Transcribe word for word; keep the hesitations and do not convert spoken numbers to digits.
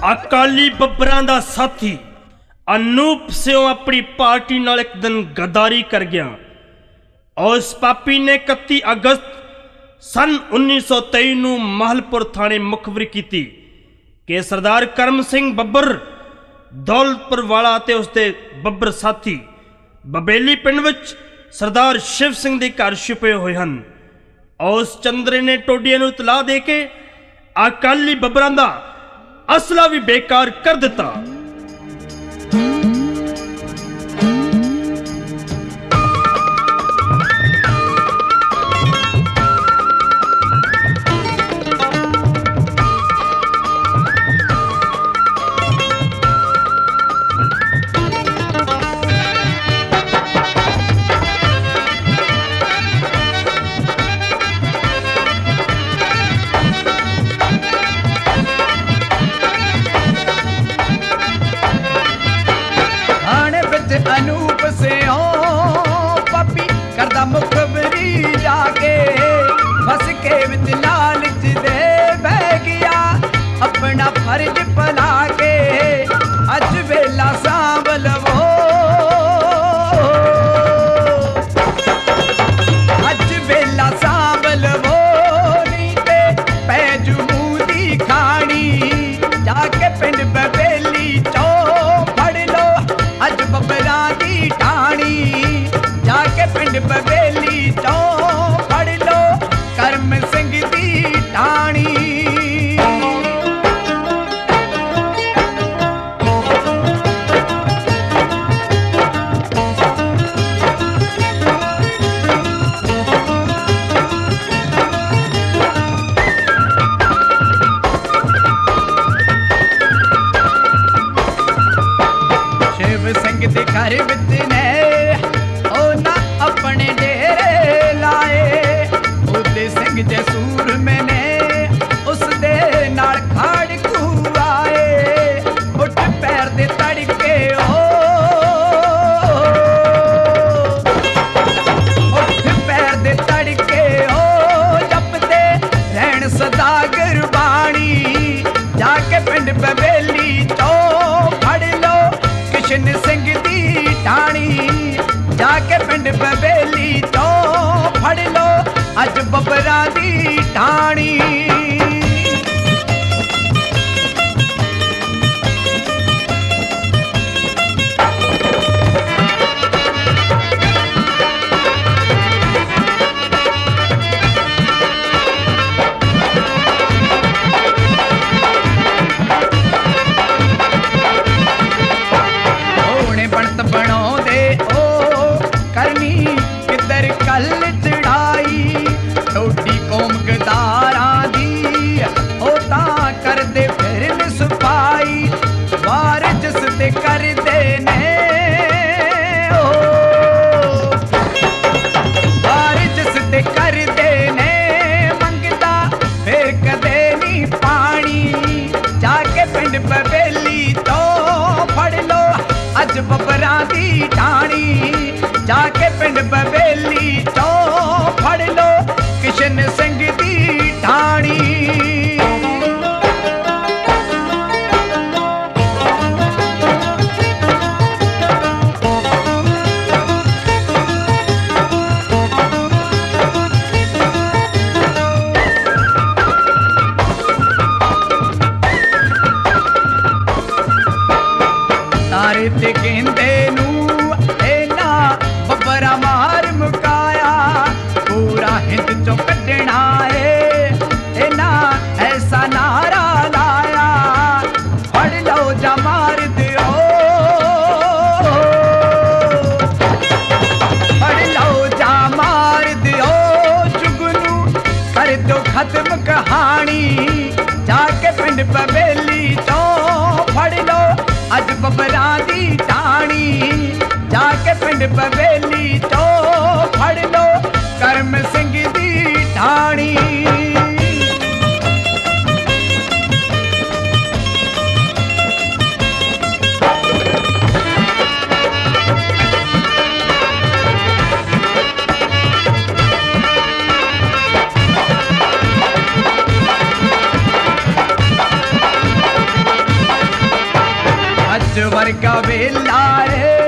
अकाली बब्बरां दा साथी अनूप सिंह अपनी पार्टी नाल एक दिन गद्दारी कर गया और उस पापी ने इकत्ती अगस्त सन उन्नीस सौ तेई नूं महलपुर थाने मुखबरी की कि सरदार करम सिंह बब्बर दौलतपुर वाला ते उसके बब्बर साथी बबेली पिंड विच सरदार शिव सिंह के घर छुपे हुए हैं। और उस चंद्रे ने टोडिया नूं इतला दे के अकाली बब्बरां दा असला भी बेकार कर दिता। अनूप से ओ पापी करदा मुखबरी जाके फस के विच लालच दे बह गया अपना फर्ज भला के अज वेला सांभ लवो अज वेला सांभ लवो नी ते पै जूं दी खानी जाके पिंड बबेली चो फड़ लो अज बब्बरां दी ठाणी जाके पिंड बबेली चो फड़ लो करम सिंह दी ठाणी। शिव सिंह दे घर विच ने ओ ना अपने डेरे लाए उदय सिंह जे सूर में ने उस दे नाल खाड़कू आए उठ पैर दे तड़के ओ उठ पैर दे तड़के ओ जपते रहन सदा गुरबाणी जाके पिंड बबेली चो फड़ लो किशन सिंह दी ठाणी जाके पिंड बबेली तो फड़ लो अज बब्बरां दी ठाणी। बनत बनाउंदे ओ करनी किधर कल चढ़ाई छोटी कौम गदारां दी ओ तां करदे फिर सफाई वार जिस ते करदे ने ओ वार जिस ते करदे ने मंगदा फिर कदे नी पानी जाके पिंड बबेली तो फड़ लो अज बब्बरां दी ठाणी जाके पिंड बबेली चो फड़ लो किशन सिंह दी ठाणी। तारे ते गेंदे नूं एना बब्बरा मार मुकाया पूरा हिंद चो कड्ढना है एना ऐसा नारा लाया फड़ लो जा मार दियो फड़ लो जा मार दियो जुगनू कर दो खत्म कहानी जाके पिंड बबेली चो फड़ लो अज बब्बरां दी ठाणी जाके पिंड बबेली चो फड़ लो करम सिंह दी ठाणी। वर्गा वेला है।